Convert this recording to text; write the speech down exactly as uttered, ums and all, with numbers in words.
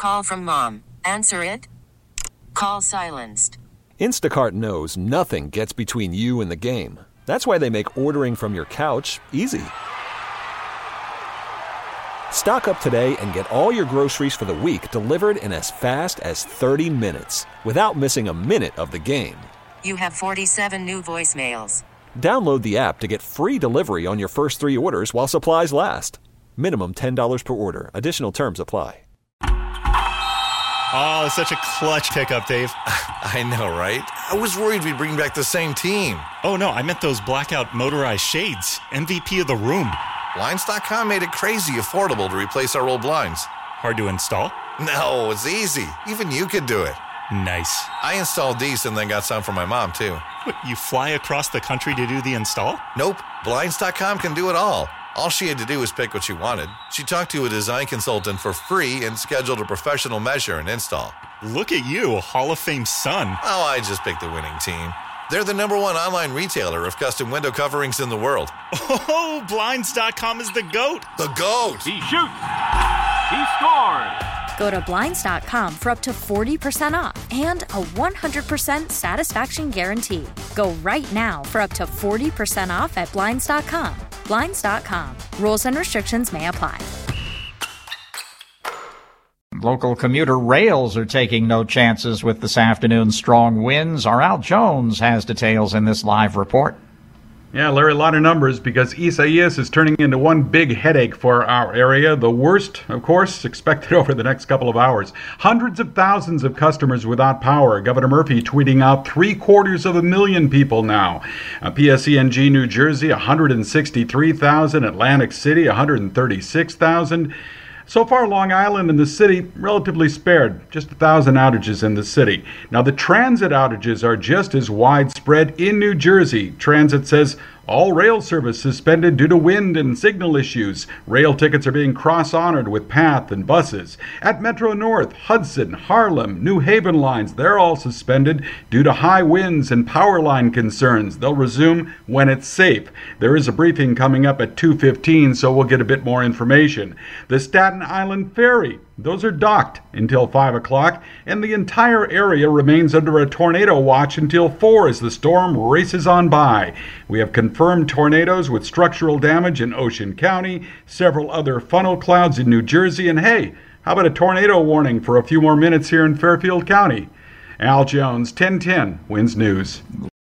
call from mom. Answer it. Call silenced. Instacart knows nothing gets between you and the game. That's why they make ordering from your couch easy. Stock up today and get all your groceries for the week delivered in as fast as thirty minutes without missing a minute of the game. You have forty-seven new voicemails. Download the app to get free delivery on your first three orders while supplies last. Minimum ten dollars per order. Additional terms apply. Oh, such a clutch pickup, Dave. I know, right? I was worried we'd bring back the same team. Oh, no, I meant those blackout motorized shades. M V P of the room. Blinds dot com made it crazy affordable to replace our old blinds. Hard to install? No, it's easy. Even you could do it. Nice. I installed these and then got some for my mom, too. What, you fly across the country to do the install? Nope. Blinds dot com can do it all. All she had to do was pick what she wanted. She talked to a design consultant for free and scheduled a professional measure and install. Look at you, Hall of Fame son. Oh, I just picked the winning team. They're the number one online retailer of custom window coverings in the world. Oh, Blinds dot com is the GOAT. The GOAT. He shoots. He scores. Go to Blinds dot com for up to forty percent off and a one hundred percent satisfaction guarantee. Go right now for up to forty percent off at Blinds dot com. Blinds dot com. Rules and restrictions may apply. Local commuter rails are taking no chances with this afternoon's strong winds. Our Al Jones has details in this live report. Yeah, Larry, a lot of numbers because Isaias is turning into one big headache for our area. The worst, of course, expected over the next couple of hours. Hundreds of thousands of customers without power. Governor Murphy tweeting out three quarters of a million people now. Uh, P S E N G, New Jersey, one hundred sixty-three thousand. Atlantic City, one hundred thirty-six thousand. So far, Long Island and the city relatively spared, just a thousand outages in the city. Now, the transit outages are just as widespread in New Jersey. Transit says all rail service suspended due to wind and signal issues. Rail tickets are being cross-honored with PATH and buses. At Metro North, Hudson, Harlem, New Haven lines, they're all suspended due to high winds and power line concerns. They'll resume when it's safe. There is a briefing coming up at two fifteen, so we'll get a bit more information. The Staten Island Ferry, those are docked until five o'clock, and the entire area remains under a tornado watch until four as the storm races on by. We have confirmed tornadoes with structural damage in Ocean County, several other funnel clouds in New Jersey, and hey, how about a tornado warning for a few more minutes here in Fairfield County? Al Jones, ten ten, Wins News.